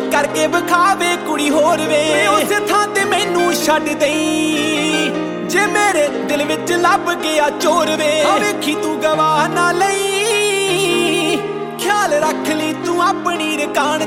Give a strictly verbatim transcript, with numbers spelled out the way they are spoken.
करके विखावे कुड़ी होर वे उस थां ते मैनू छड्ड देई जे मेरे दिल विच लभ गया चोर वे वेखी तू गवा ना लई ख्याल रख ली तू अपनी रकान